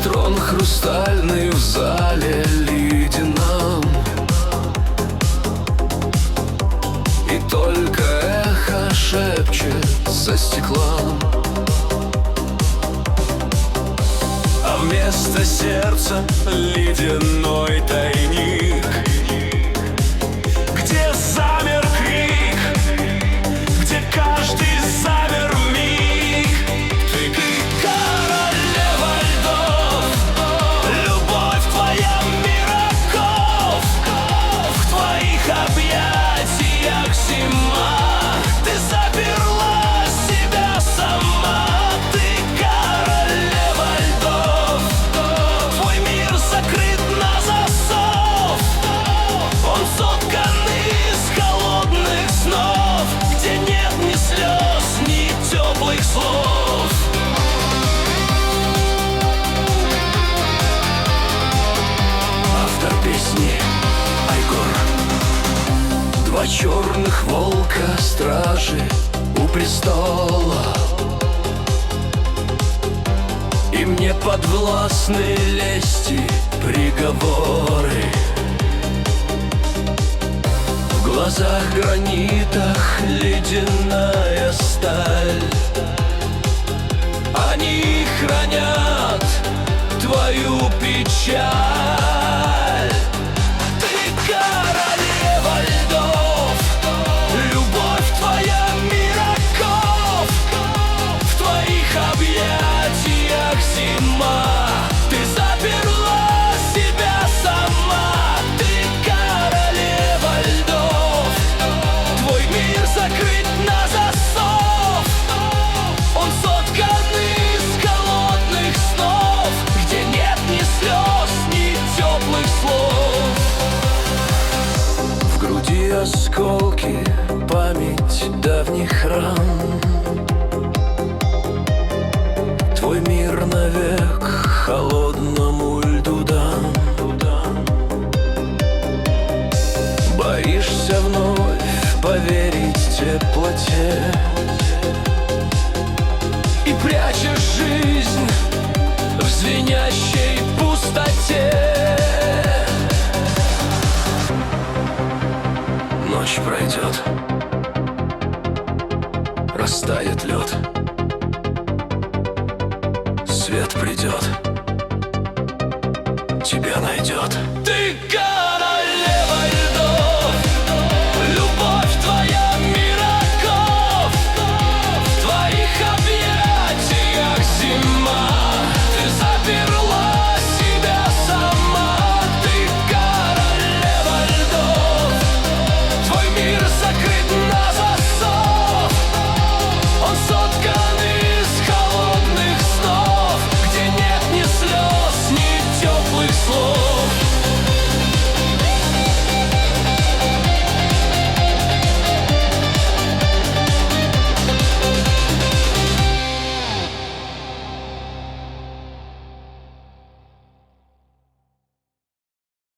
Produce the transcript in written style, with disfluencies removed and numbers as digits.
Трон хрустальный в зале ледяном, и только эхо шепчет за стеклом. А вместо сердца ледяной тайник, где замер крик, где каждый замер миг. Ты королева льдов, любовь твоя мираков, в твоих объятиях зима, ты заперла себя сама. Ты королева льдов, твой мир закрыт на засов, он соткан из холодных снов, где нет ни слез, ни теплых слов. Автор песни Айгор. Два черных волка, стражи у престола, им не подвластны лести приговоры. В глазах гранитах ледяная сталь, они хранят твою печаль. Ты королева льдов, любовь твоя мираков, в твоих объятиях зима, ты заперла себя сама. Ты королева льдов, твой мир закрыт на засов, он соткан из холодных снов, где нет ни слез, ни теплых слов. В груди осколки, память давних ран, твой мир навек холодному льду дан. Боишься вновь поверить теплоте и прячешь жизнь в звенящей пустоте. Ночь пройдет, растает лед, свет придет, тебя найдет. Ты